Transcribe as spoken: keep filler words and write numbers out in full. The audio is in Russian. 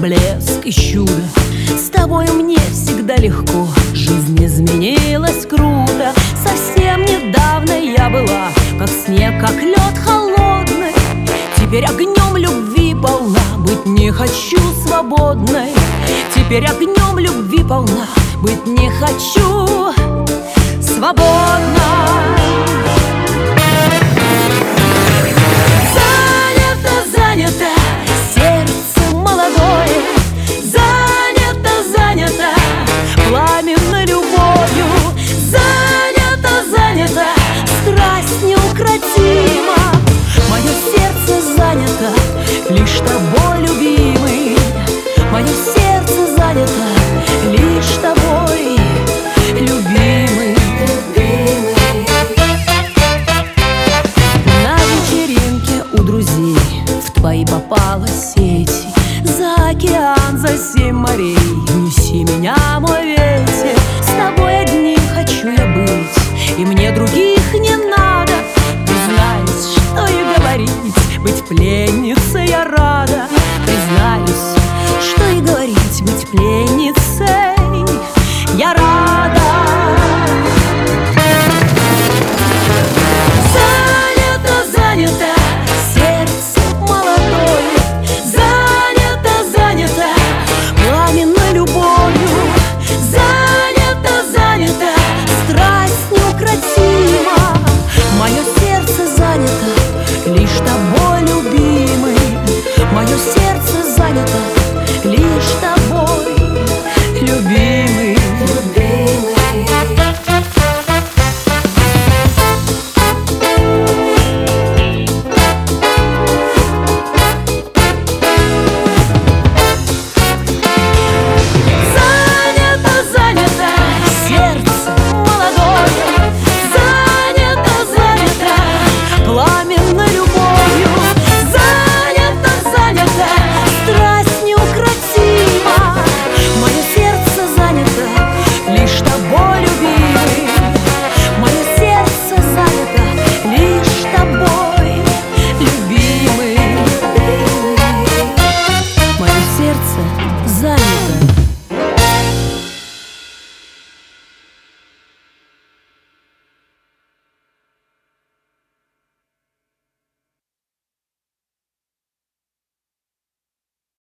блеск и чудо. С тобой мне всегда легко, жизнь изменилась круто. Совсем недавно я была, как снег, как лед холодный. Теперь огнем любви полна, быть не хочу свободной. Теперь огнем любви полна, быть не хочу свободной. Занято, занято сердце молодое, занято, занято пламенной любовью, занято, занято страсть неукротима. Мое сердце занято лишь